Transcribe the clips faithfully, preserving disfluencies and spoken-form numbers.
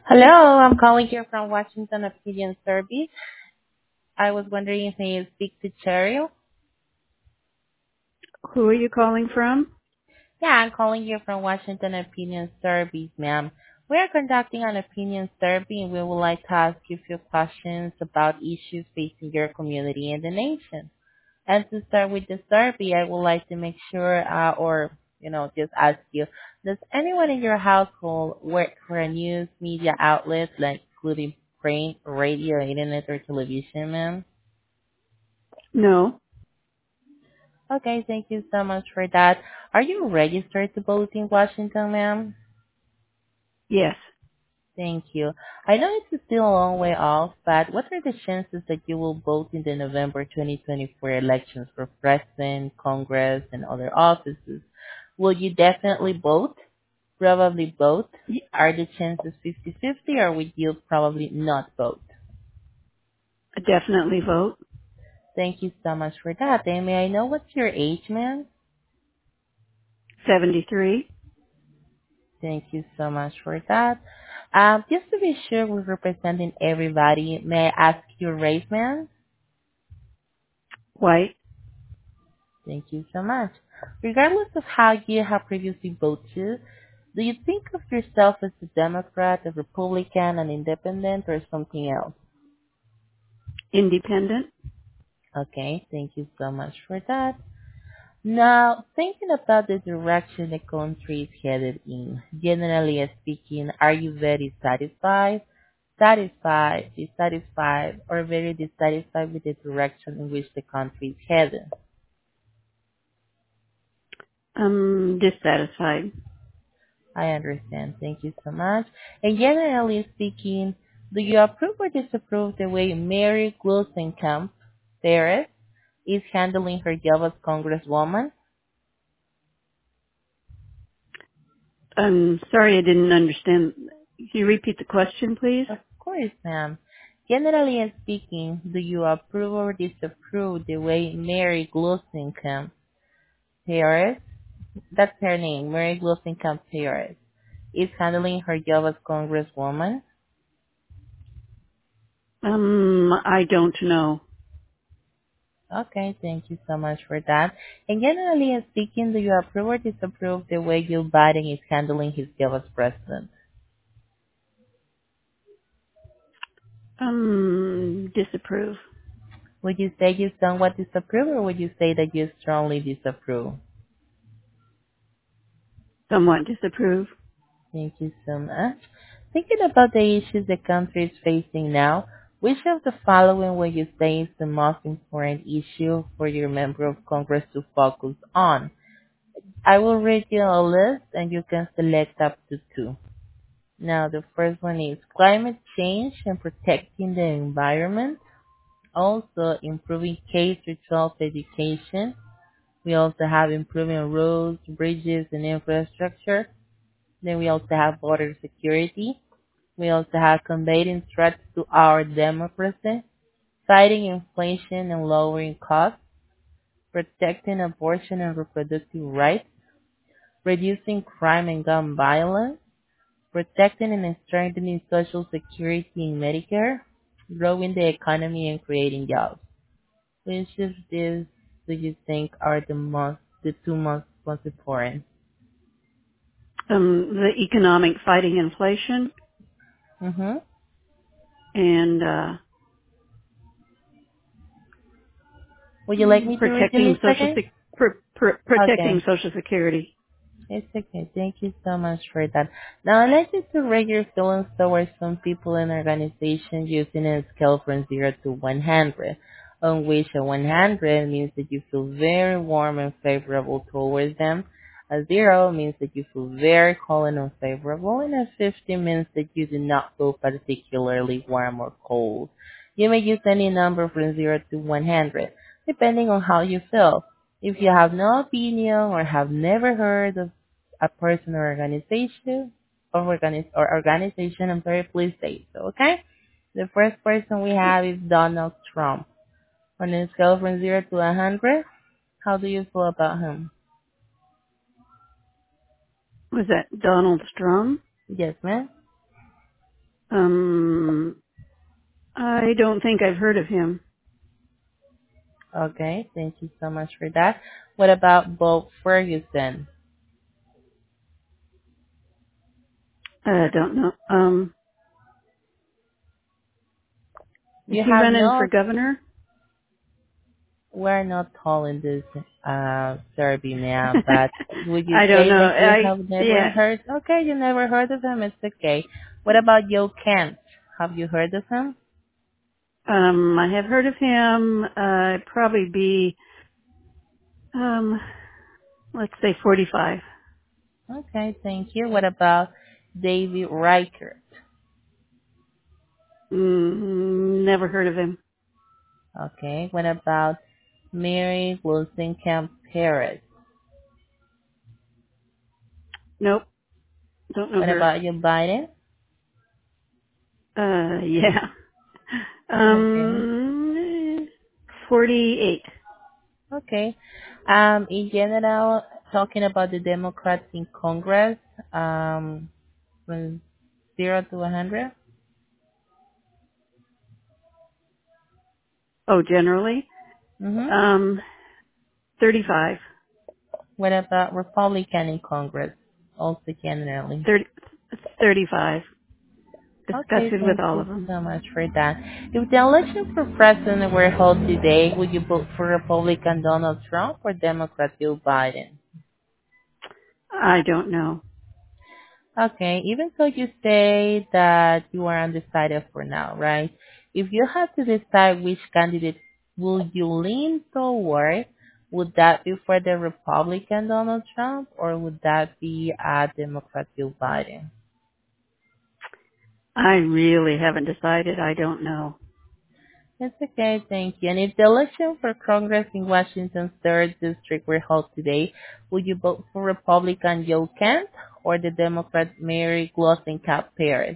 Hello, I'm calling here from Washington Opinion Service. I was wondering if I speak to Cheryl. Who are you calling from? Yeah, I'm calling you from Washington Opinion Service, ma'am. We are conducting an opinion survey and we would like to ask you a few questions about issues facing your community and the nation. And to start with the survey, I would like to make sure, uh, or, you know, just ask you, does anyone in your household work for a news media outlet, like including print, radio, internet, or television, ma'am? No. Okay, thank you so much for that. Are you registered to vote in Washington, ma'am? Yes. Thank you. I know it's still a long way off, but what are the chances that you will vote in the November twenty twenty-four elections for president, Congress, and other offices? Will you definitely vote? Probably vote? Y- Are the chances fifty-fifty, or would you probably not vote? Definitely vote. Thank you so much for that. And may I know what's your age, ma'am? seventy-three. Thank you so much for that. Um, just to be sure we're representing everybody, may I ask your race, ma'am? White. Thank you so much. Regardless of how you have previously voted, do you think of yourself as a Democrat, a Republican, an independent, or something else? Independent. Okay, thank you so much for that. Now, thinking about the direction the country is headed in, generally speaking, are you very satisfied, satisfied, dissatisfied, or very dissatisfied with the direction in which the country is headed? Um, dissatisfied. I understand. Thank you so much. And generally speaking, do you approve or disapprove the way Mary Glusenkamp Perez is handling her job as Congresswoman? I'm sorry I didn't understand. Can you repeat the question, please? Of course, ma'am. Generally speaking, do you approve or disapprove the way Mary Glusenkamp Perez, that's her name, Mary Glusenkamp Perez, is handling her job as Congresswoman? Um, I don't know. Okay, thank you so much for that. And generally speaking, do you approve or disapprove the way Joe Biden is handling his job as president? Um, disapprove. Would you say you somewhat disapprove or would you say that you strongly disapprove? Somewhat disapprove. Thank you so much. Thinking about the issues the country is facing now, which of the following would you say is the most important issue for your member of Congress to focus on? I will read you a list and you can select up to two. Now, the first one is climate change and protecting the environment. Also, improving K through twelve education. We also have improving roads, bridges, and infrastructure. Then we also have border security. We also have combating threats to our democracy, fighting inflation and lowering costs, protecting abortion and reproductive rights, reducing crime and gun violence, protecting and strengthening Social Security and Medicare, growing the economy and creating jobs. Which of these do you think are the most, the two most most important? Um, the economic fighting inflation Mm-hmm. and, uh, Would you like me to read the protecting list social again? sec- pr- pr- protecting Okay. social security. It's okay. Thank you so much for that. Now, I'd like you to rate your feelings towards some people and organizations using a scale from zero to one hundred, on which a one hundred means that you feel very warm and favorable towards them. A zero means that you feel very cold and unfavorable, and a fifty means that you do not feel particularly warm or cold. You may use any number from zero to one hundred, depending on how you feel. If you have no opinion or have never heard of a person or organization or, organiz- or organization, I'm sorry, please say so, okay? The first person we have is Donald Trump. On a scale from zero to one hundred, how do you feel about him? Was that Donald Trump? Yes, ma'am? Um, I don't think I've heard of him. Okay, thank you so much for that. What about Bob Ferguson? I don't know. Um, is You he have running for no, governor? we're not calling this uh survey now, but would you I don't say know. that you I have never yeah. heard? Okay, you never heard of him. It's okay. What about Joe Kent? Have you heard of him? Um, I have heard of him. Uh, probably be um, let's say forty-five. Okay, thank you. What about David Riker? Mm, never heard of him. Okay, what about Mary Wollstonecraft Paris? Nope, don't know What her. about Joe Biden? Uh, yeah. Okay. Um, forty-eight. Okay. Um, in general, talking about the Democrats in Congress, um, from zero to one hundred. Oh, generally. Mm-hmm. Um, thirty-five. What about Republican in Congress? Also generally. thirty, thirty-five. Okay, Disgusted with thank all you of them. so much for that. If the election for president were held today, would you vote for Republican Donald Trump or Democrat Joe Biden? I don't know. Okay, even though you say that you are undecided for now, right? If you had to decide which candidate will you lean toward, would that be for the Republican Donald Trump or would that be a Democrat Joe Biden? I really haven't decided. I don't know. It's okay, thank you. And if the election for Congress in Washington's third district were held today, would you vote for Republican Joe Kent or the Democrat Mary Wollstonecraft Paris?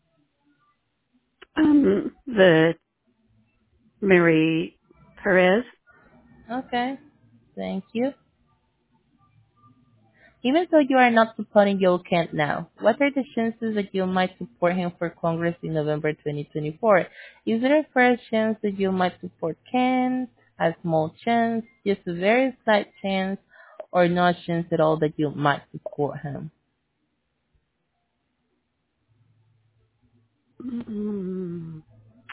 Um, the Mary Perez. Okay, thank you. Even though you are not supporting Joe Kent now, what are the chances that you might support him for Congress in November twenty twenty-four? Is there a fair chance that you might support Kent, a small chance, just a very slight chance, or no chance at all that you might support him? Mm,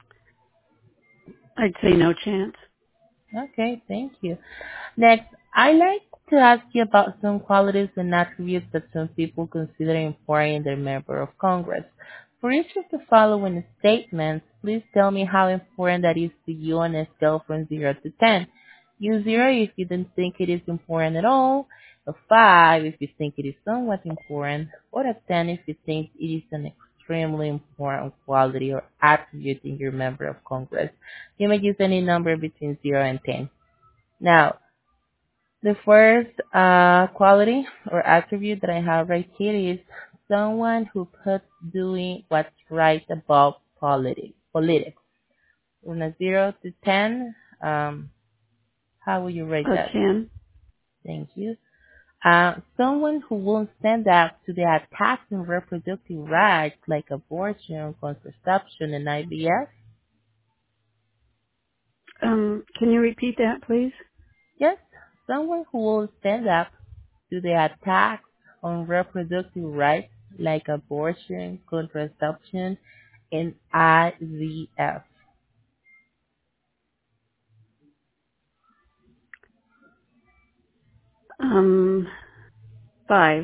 I'd say no chance. Okay, thank you. Next, I like to ask you about some qualities and attributes that some people consider important in their member of Congress. For each of the following statements, please tell me how important that is to you on a scale from zero to ten. Use zero if you don't think it is important at all, a five if you think it is somewhat important, or a ten if you think it is an extremely important quality or attribute in your member of Congress. You may use any number between zero and ten. Now, the first uh, quality or attribute that I have right here is someone who puts doing what's right above politics. Politics. From a zero to ten, um, how would you rate A that? ten. Thank you. Uh, someone who won't stand up to the attacks on reproductive rights like abortion, contraception, and I V F. Um, can you repeat that, please? Yes, someone who will stand up to the attacks on reproductive rights like abortion, contraception, and I V F. Um, five.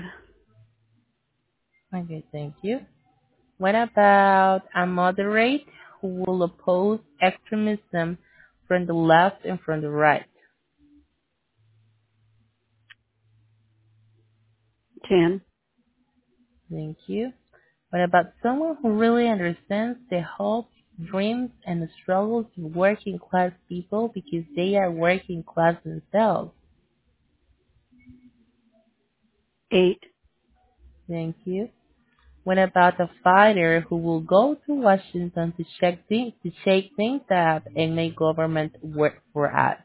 Okay, thank you. What about a moderate who will oppose extremism from the left and from the right? Ten. Thank you. What about someone who really understands the hopes, dreams, and the struggles of working class people because they are working class themselves? Eight. Thank you. What about a fighter who will go to Washington to check things, to shake things up and make government work for us?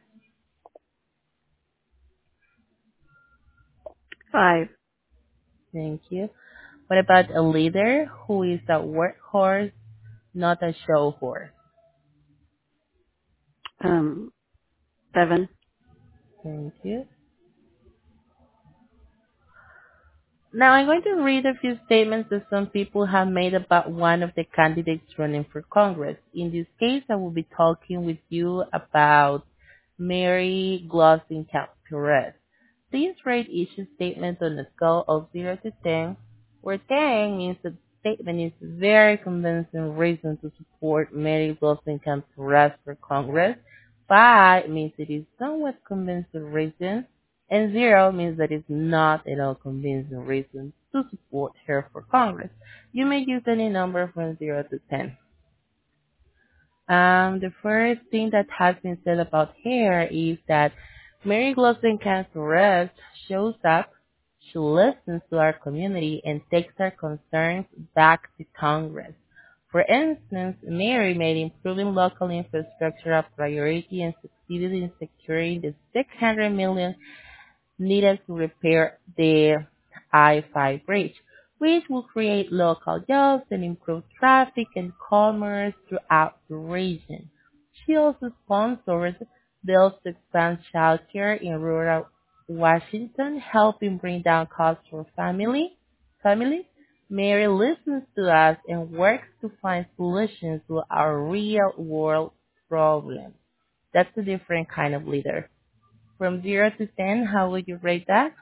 Five. Thank you. What about a leader who is a workhorse not a show horse. Um, seven. Thank you. Now I'm going to read a few statements that some people have made about one of the candidates running for Congress. In this case, I will be talking with you about Mary Glassenkamp-Perez. Please rate each statement on a scale of zero to ten, where ten means the statement is very convincing reason to support Mary Glassenkamp-Perez for Congress. five means it is somewhat convincing reason, and zero means that it's not at all convincing reason to support her for Congress. You may use any number from zero to ten. Um, the first thing that has been said about her is that Mary Wollstonecraft shows up, she listens to our community, and takes our concerns back to Congress. For instance, Mary made improving local infrastructure a priority and succeeded in securing the six hundred million needed to repair the I five bridge, which will create local jobs and improve traffic and commerce throughout the region. She also sponsors bills to expand childcare in rural Washington, helping bring down costs for family, families. Mary listens to us and works to find solutions to our real world problems. That's a different kind of leader. From zero to ten, how would you rate that?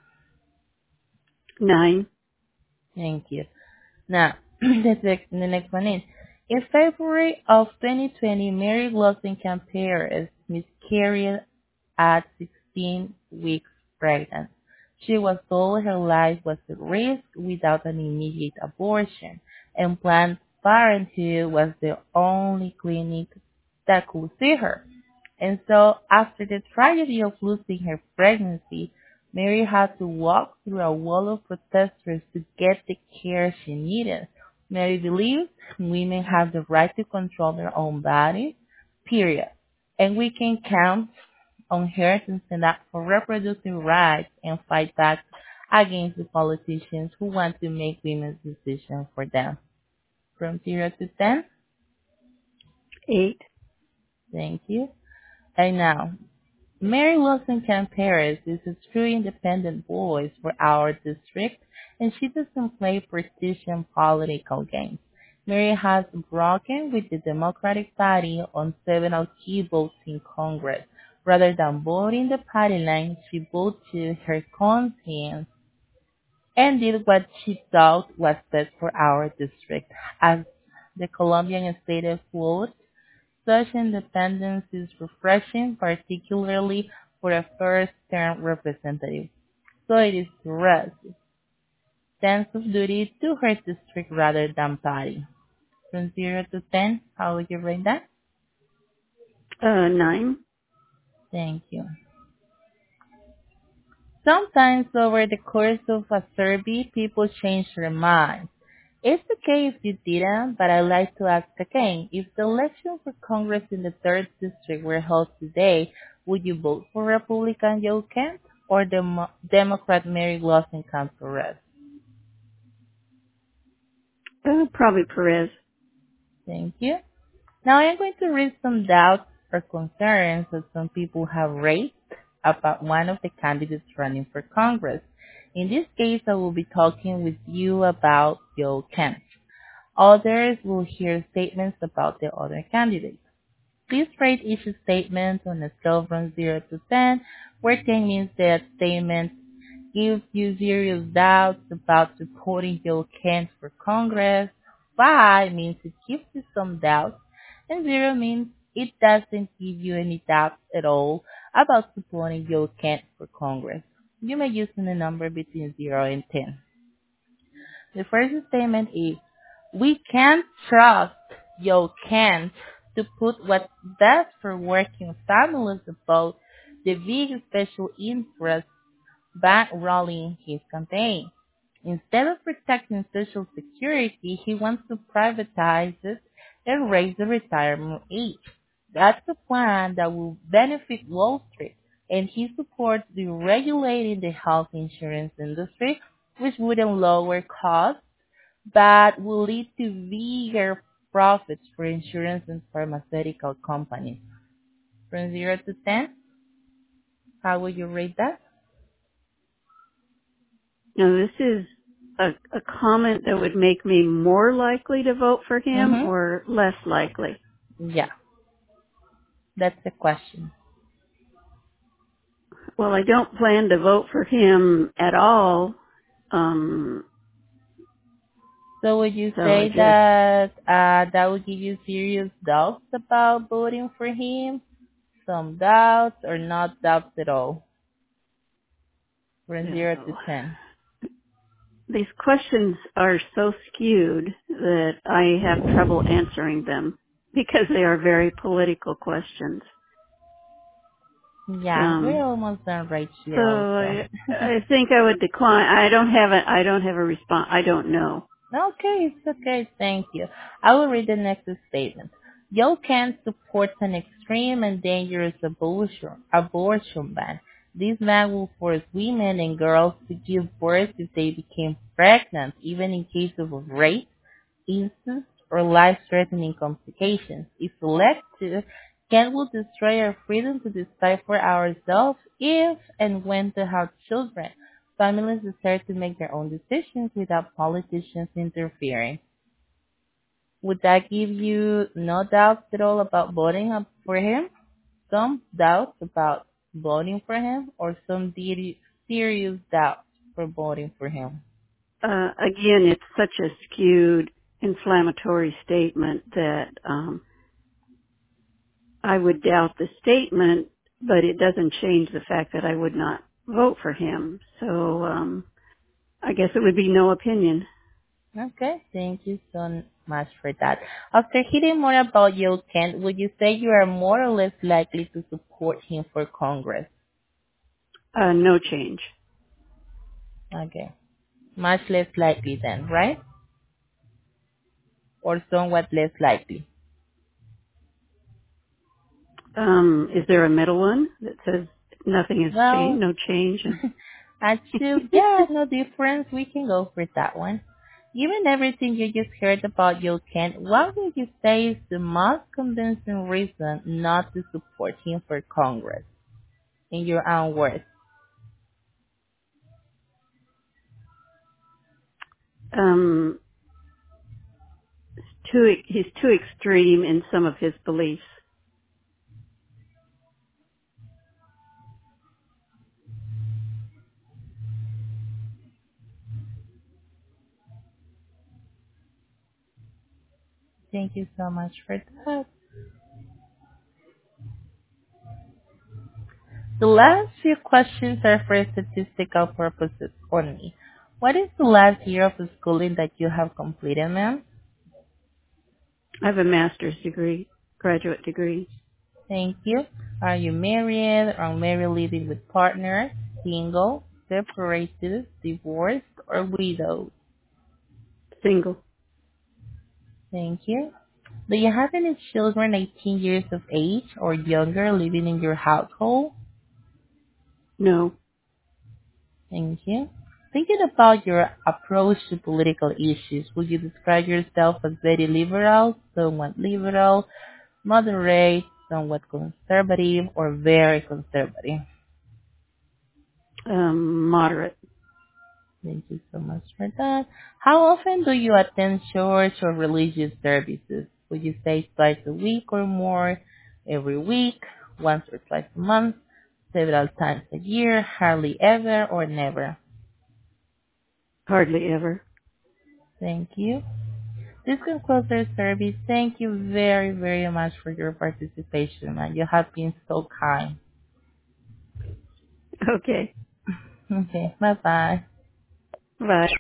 Nine. Thank you. Now, the next the next one is, in February of twenty twenty, Mary Wollstonecraft miscarried at sixteen weeks pregnant. She was told her life was at risk without an immediate abortion, and Planned Parenthood was the only clinic that could see her. And so, after the tragedy of losing her pregnancy, Mary had to walk through a wall of protesters to get the care she needed. Mary believes women have the right to control their own bodies, period. And we can count on her to stand up for reproductive rights and fight back against the politicians who want to make women's decisions for them. From zero to ten, Eight. thank you. And now, Mary Wollstonecraft Paris is a true independent voice for our district, and she doesn't play partisan political games. Mary has broken with the Democratic Party on several key votes in Congress. Rather than voting the party line, she voted to her conscience and did what she thought was best for our district. As the Colombian stated, quote, such independence is refreshing, particularly for a first-term representative. So it is to rest sense of duty to her district rather than party. From zero to ten, how would you rate that? Uh, nine. Thank you. Sometimes over the course of a survey, people change their minds. It's okay if you didn't, but I'd like to ask again, if the election for Congress in the third District were held today, would you vote for Republican Joe Kent or Demo- Democrat Mary Wollstonecraft-Perez? Uh, probably Perez. Thank you. Now I'm going to read some doubts or concerns that some people have raised about one of the candidates running for Congress. In this case, I will be talking with you about Joe Kent. Others will hear statements about the other candidates. Please rate each statement on a scale from zero to ten, where ten means that statement gives you serious doubts about supporting Joe Kent for Congress. five means it gives you some doubts. And zero means it doesn't give you any doubts at all about supporting Joe Kent for Congress. You may use a number between zero and ten. The first statement is, we can't trust Joe Kent to put what's best for working families above the big special interest bankrolling his campaign. Instead of protecting Social Security, he wants to privatize it and raise the retirement age. That's a plan that will benefit Wall Street, and he supports deregulating the health insurance industry, which wouldn't lower costs but will lead to bigger profits for insurance and pharmaceutical companies. From zero to ten, how would you rate that? Now, this is a, a comment that would make me more likely to vote for him Mm-hmm. or less likely. Yeah, that's the question. Well, I don't plan to vote for him at all. Um, So would you so I say just, that uh, that would give you serious doubts about voting for him? Some doubts or not doubts at all? From zero to oh, ten. these questions are so skewed that I have trouble answering them because they are very political questions. Yeah, we're Um, almost done right so here also. I, I think I would decline. I don't have a, I don't have a response. I don't know. Okay, it's okay. Thank you. I will read the next statement. Yocan supports an extreme and dangerous abortion, abortion ban. This ban will force women and girls to give birth if they became pregnant, even in case of rape, incest, or life-threatening complications. If elected, Kent will destroy our freedom to decide for ourselves if and when to have children. Families deserve to make their own decisions without politicians interfering. Would that give you no doubts at all about voting up for him? Some doubts about voting for him, or some de- serious doubts for voting for him? Uh, again, it's such a skewed, inflammatory statement that um, I would doubt the statement, but it doesn't change the fact that I would not vote for him. So um, I guess it would be no opinion. Okay, thank you so much for that. After hearing more about Joe Kent, would you say you are more or less likely to support him for Congress? Uh, no change. Okay, much less likely then, right? Or somewhat less likely? Um, is there a middle one that says nothing has changed, Well, no change? And actually, yeah, no difference. We can go for that one. Given everything you just heard about Joe Kent, what would you say is the most convincing reason not to support him for Congress, in your own words? um, too, he's too extreme in some of his beliefs. Thank you so much for that. The last few questions are for statistical purposes only. What is the last year of schooling that you have completed, ma'am? I have a master's degree, graduate degree, Thank you. Are you married, unmarried, living with partner, single, separated, divorced, or widowed? single. Thank you. Do you have any children eighteen years of age or younger living in your household? No, Thank you. Thinking about your approach to political issues, would you describe yourself as very liberal, somewhat liberal, moderate, somewhat conservative, or very conservative? um, moderate. Thank you so much for that. How often do you attend church or religious services? Would you say twice a week or more, every week, once or twice a month, several times a year, hardly ever, or never? Hardly ever. Thank you. This concludes our service. Thank you very, very much for your participation, man. You have been so kind. Okay. Okay, bye-bye. Bye.